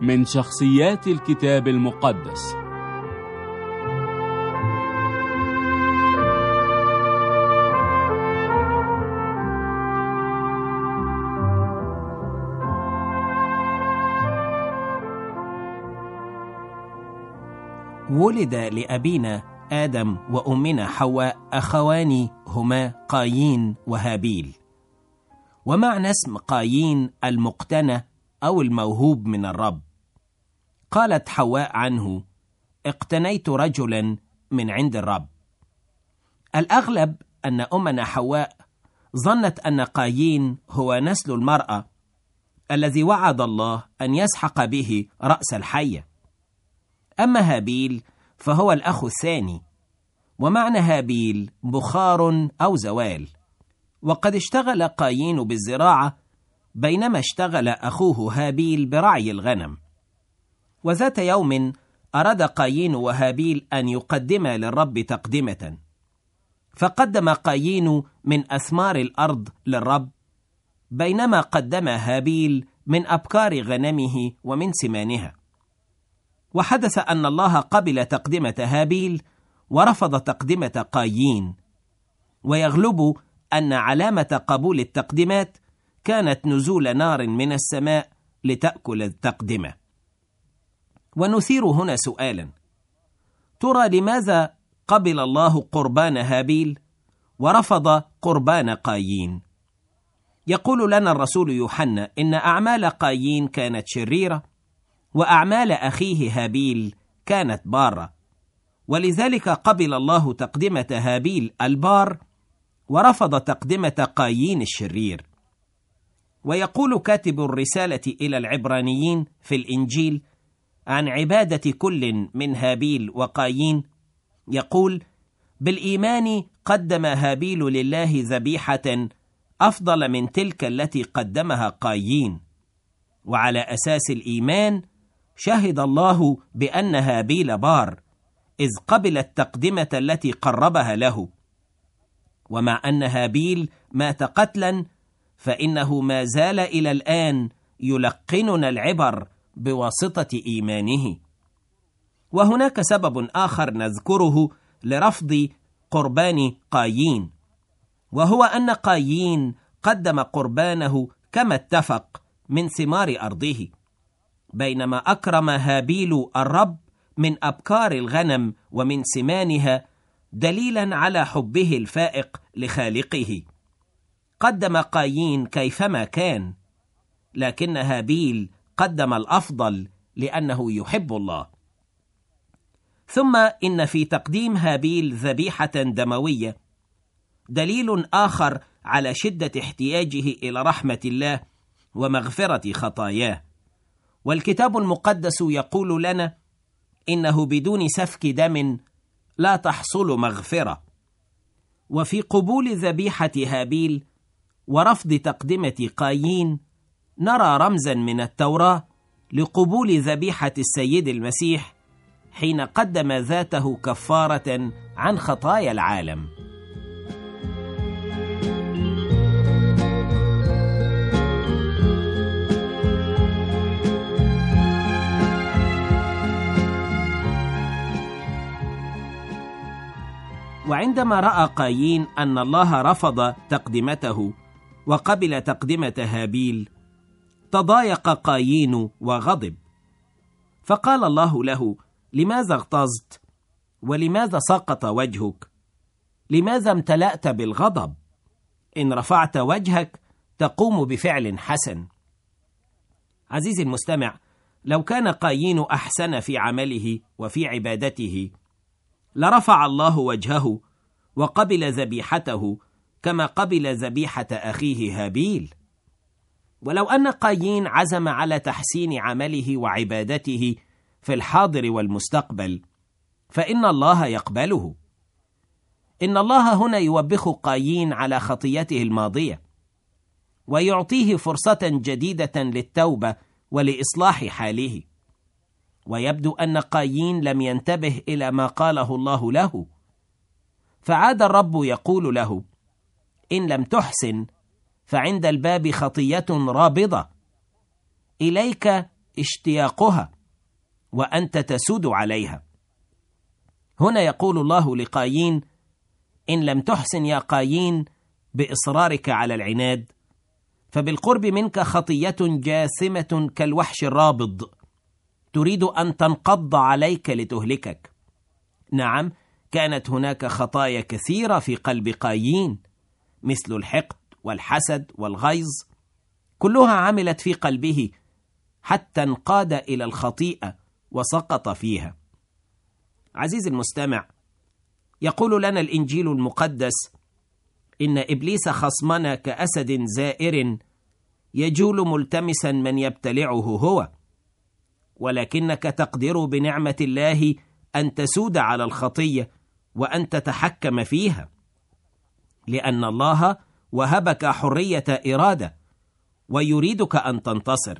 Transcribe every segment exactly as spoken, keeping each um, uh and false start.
من شخصيات الكتاب المقدس. ولد لأبينا آدم وأمنا حواء أخوان هما قايين وهابيل. ومعنى اسم قايين المقتنى أو الموهوب من الرب. قالت حواء عنه: اقتنيت رجلا من عند الرب. الأغلب أن أمنا حواء ظنت أن قايين هو نسل المرأة الذي وعد الله أن يسحق به رأس الحية. أما هابيل فهو الأخ الثاني، ومعنى هابيل بخار أو زوال. وقد اشتغل قايين بالزراعة بينما اشتغل أخوه هابيل برعي الغنم. وذات يوم أراد قايين وهابيل أن يقدما للرب تقدمة، فقدم قايين من أثمار الأرض للرب، بينما قدم هابيل من أبكار غنمه ومن سمانها. وحدث أن الله قبل تقدمة هابيل ورفض تقدمة قايين، ويغلب أن علامة قبول التقدمات كانت نزول نار من السماء لتأكل التقدمة. ونثير هنا سؤالا: ترى لماذا قبل الله قربان هابيل ورفض قربان قايين؟ يقول لنا الرسول يوحنا إن أعمال قايين كانت شريرة وأعمال أخيه هابيل كانت بارة، ولذلك قبل الله تقدمة هابيل البار ورفض تقدمة قايين الشرير. ويقول كاتب الرسالة إلى العبرانيين في الإنجيل عن عبادة كل من هابيل وقايين، يقول: بالإيمان قدم هابيل لله ذبيحة أفضل من تلك التي قدمها قايين، وعلى أساس الإيمان شهد الله بأن هابيل بار إذ قبل التقدمة التي قربها له. ومع أن هابيل مات قتلا فإنه ما زال إلى الآن يلقننا العبر بواسطة إيمانه. وهناك سبب آخر نذكره لرفض قربان قايين، وهو أن قايين قدم قربانه كما اتفق من ثمار أرضه، بينما أكرم هابيل الرب من أبكار الغنم ومن سمانها، دليلا على حبه الفائق لخالقه. قدم قايين كيفما كان، لكن هابيل قدم الأفضل لأنه يحب الله. ثم إن في تقديم هابيل ذبيحة دموية دليل آخر على شدة احتياجه إلى رحمة الله ومغفرة خطاياه. والكتاب المقدس يقول لنا إنه بدون سفك دم لا تحصل مغفرة. وفي قبول ذبيحة هابيل ورفض تقدمة قايين نرى رمزا من التوراة لقبول ذبيحة السيد المسيح حين قدم ذاته كفارة عن خطايا العالم. وعندما رأى قايين أن الله رفض تقدمته وقبل تقدمة هابيل، تضايق قايين وغضب، فقال الله له: لماذا اغتظت؟ ولماذا سقط وجهك؟ لماذا امتلأت بالغضب؟ إن رفعت وجهك تقوم بفعل حسن. عزيزي المستمع، لو كان قايين أحسن في عمله وفي عبادته لرفع الله وجهه وقبل ذبيحته كما قبل ذبيحة أخيه هابيل. ولو أن قايين عزم على تحسين عمله وعبادته في الحاضر والمستقبل فإن الله يقبله. إن الله هنا يوبخ قايين على خطيته الماضية ويعطيه فرصة جديدة للتوبة ولإصلاح حاله. ويبدو أن قايين لم ينتبه إلى ما قاله الله له، فعاد الرب يقول له: إن لم تحسن فعند الباب خطية رابضة، إليك اشتياقها وأنت تسود عليها. هنا يقول الله لقايين: إن لم تحسن يا قايين بإصرارك على العناد، فبالقرب منك خطية جاثمة كالوحش الرابض تريد أن تنقض عليك لتهلكك. نعم، كانت هناك خطايا كثيرة في قلب قايين، مثل الحقد والحسد والغيظ، كلها عملت في قلبه حتى انقاد إلى الخطيئة وسقط فيها. عزيزي المستمع، يقول لنا الإنجيل المقدس إن إبليس خصمنا كأسد زائر يجول ملتمسا من يبتلعه هو، ولكنك تقدر بنعمة الله أن تسود على الخطية وأن تتحكم فيها، لأن الله وهبك حرية إرادة ويريدك أن تنتصر.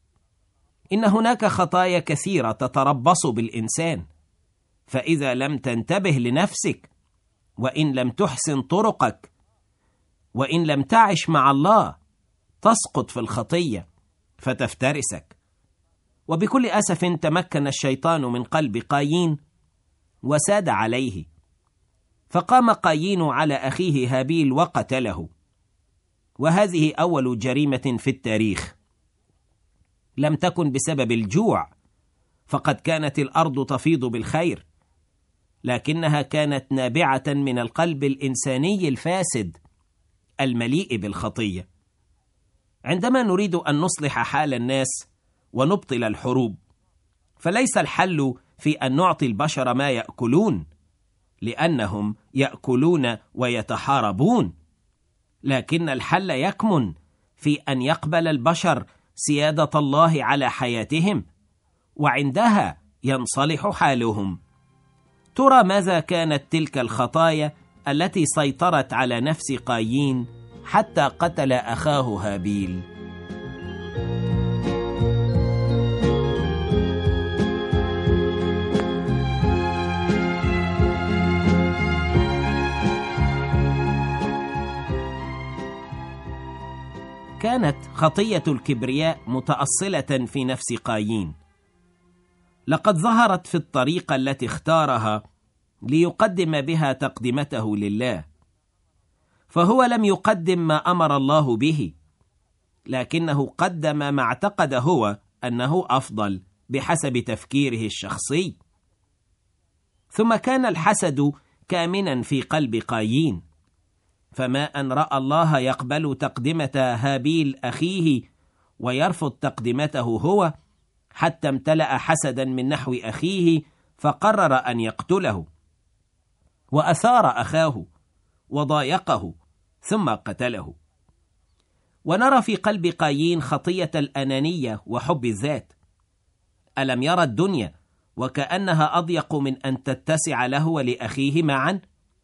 إن هناك خطايا كثيرة تتربص بالإنسان، فإذا لم تنتبه لنفسك، وإن لم تحسن طرقك، وإن لم تعش مع الله، تسقط في الخطية فتفترسك. وبكل أسف تمكن الشيطان من قلب قايين وساد عليه، فقام قايين على أخيه هابيل وقتله، وهذه أول جريمة في التاريخ. لم تكن بسبب الجوع، فقد كانت الأرض تفيض بالخير، لكنها كانت نابعة من القلب الإنساني الفاسد المليء بالخطية. عندما نريد أن نصلح حال الناس ونبطل الحروب، فليس الحل في أن نعطي البشر ما يأكلون، لأنهم يأكلون ويتحاربون، لكن الحل يكمن في أن يقبل البشر سيادة الله على حياتهم، وعندها ينصلح حالهم. ترى ماذا كانت تلك الخطايا التي سيطرت على نفس قايين حتى قتل أخاه هابيل؟ كانت خطية الكبرياء متأصلة في نفس قايين، لقد ظهرت في الطريقة التي اختارها ليقدم بها تقدمته لله، فهو لم يقدم ما أمر الله به، لكنه قدم ما اعتقد هو أنه أفضل بحسب تفكيره الشخصي. ثم كان الحسد كامنا في قلب قايين، فما أن رأى الله يقبل تقدمة هابيل أخيه ويرفض تقدمته هو، حتى امتلأ حسدا من نحو أخيه فقرر أن يقتله، وأثار أخاه وضايقه ثم قتله. ونرى في قلب قايين خطية الأنانية وحب الذات. ألم يرى الدنيا وكأنها أضيق من أن تتسع له ولأخيه معا،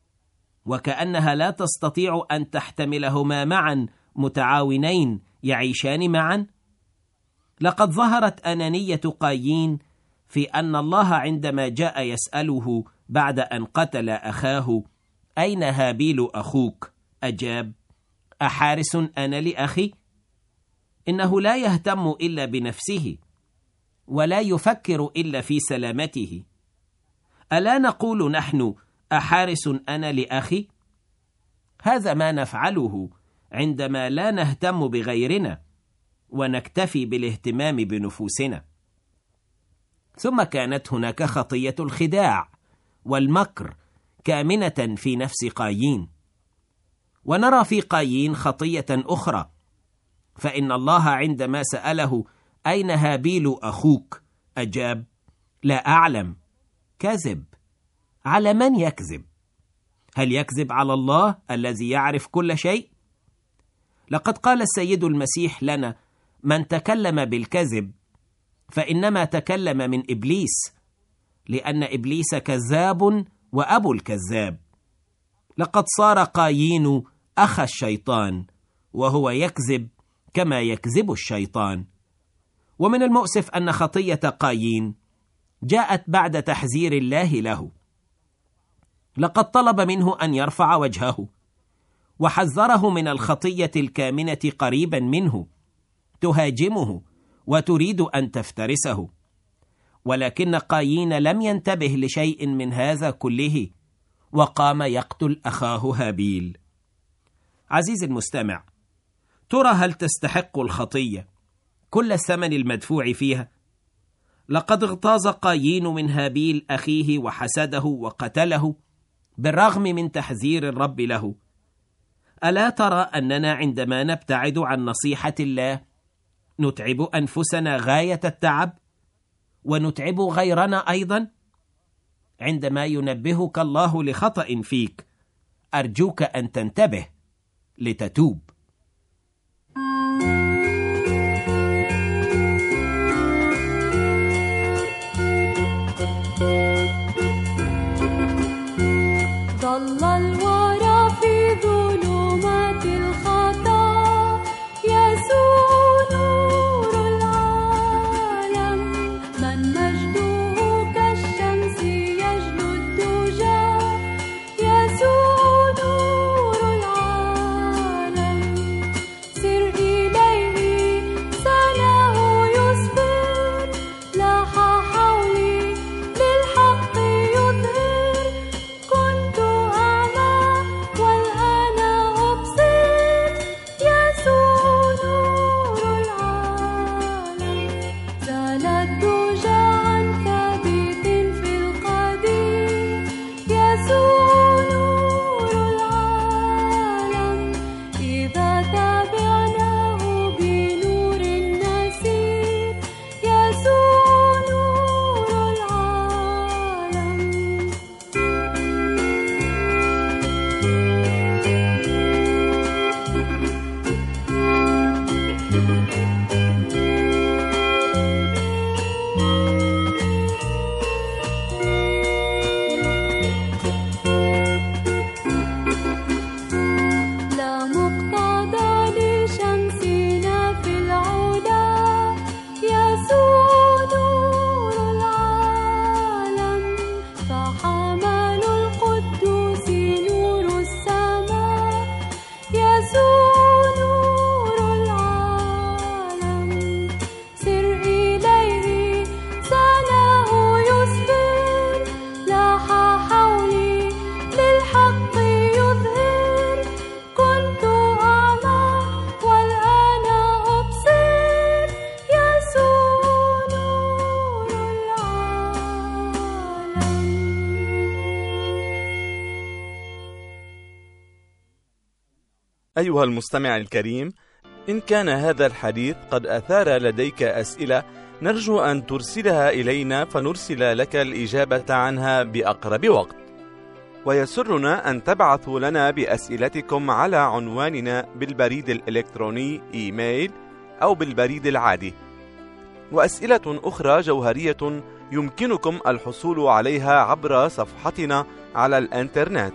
وكأنها لا تستطيع أن تحتملهما معا متعاونين يعيشان معا؟ لقد ظهرت أنانية قايين في أن الله عندما جاء يسأله بعد أن قتل أخاه: أين هابيل أخوك؟ أجاب: أحارس أنا لأخي؟ إنه لا يهتم إلا بنفسه، ولا يفكر إلا في سلامته. ألا نقول نحن: أحارس أنا لأخي؟ هذا ما نفعله عندما لا نهتم بغيرنا ونكتفي بالاهتمام بنفوسنا. ثم كانت هناك خطية الخداع والمكر كامنة في نفس قايين. ونرى في قايين خطية أخرى، فإن الله عندما سأله: أين هابيل أخوك؟ أجاب: لا أعلم. كذب. على من يكذب؟ هل يكذب على الله الذي يعرف كل شيء؟ لقد قال السيد المسيح لنا: من تكلم بالكذب فإنما تكلم من إبليس، لأن إبليس كذاب وأبو الكذاب. لقد صار قايين أخ الشيطان، وهو يكذب كما يكذب الشيطان. ومن المؤسف أن خطية قايين جاءت بعد تحذير الله له. لقد طلب منه أن يرفع وجهه، وحذره من الخطية الكامنة قريبا منه تهاجمه وتريد أن تفترسه. ولكن قايين لم ينتبه لشيء من هذا كله، وقام يقتل أخاه هابيل. عزيزي المستمع، ترى هل تستحق الخطية كل الثمن المدفوع فيها؟ لقد اغتاظ قايين من هابيل أخيه وحسده وقتله بالرغم من تحذير الرب له. ألا ترى أننا عندما نبتعد عن نصيحة الله نتعب أنفسنا غاية التعب، ونتعب غيرنا أيضا؟ عندما ينبهك الله لخطأ فيك أرجوك أن تنتبه لتتوب. ضل الورى في ظلمات الخطا، يسوع نور العالم، من مجده كالشمس يجلو الدجى، يسوع نور العالم، سر إليه سناه يسفر، لاح حولي للحق يظهر، كنت أيها المستمع الكريم، إن كان هذا الحديث قد أثار لديك أسئلة نرجو أن ترسلها إلينا فنرسل لك الإجابة عنها بأقرب وقت. ويسرنا أن تبعثوا لنا بأسئلتكم على عنواننا بالبريد الإلكتروني إيميل أو بالبريد العادي. وأسئلة أخرى جوهرية يمكنكم الحصول عليها عبر صفحتنا على الإنترنت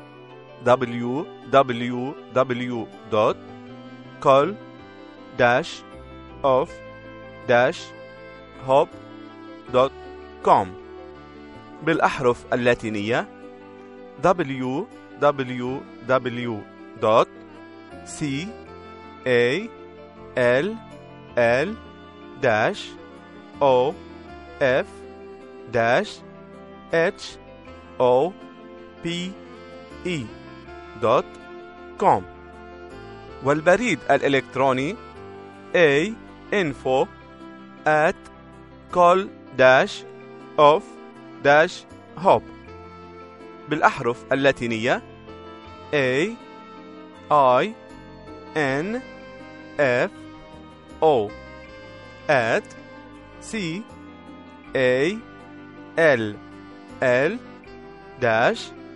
دبليو دبليو دبليو دوت كول داش أوف داش هوب دوت كوم بالأحرف اللاتينية دبليو دبليو دبليو دوت سي إيه إل إل داش أو إف داش إتش أو بي إي دوت كوم. والبريد الإلكتروني A info at call dash of dash hop بالأحرف اللاتينية A I N F O at C A L L dash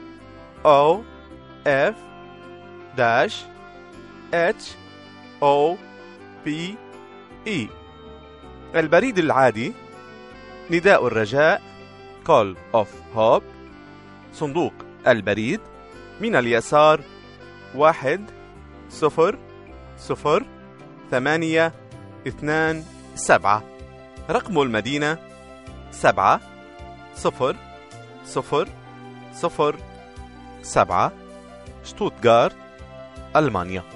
O F dash H O P E. البريد العادي نداء الرجاء Call of Hope، صندوق البريد من اليسار واحد صفر صفر ثمانية اثنان سبعة، رقم المدينة سبعة صفر صفر صفر سبعة، شتوتغارت، ألمانيا.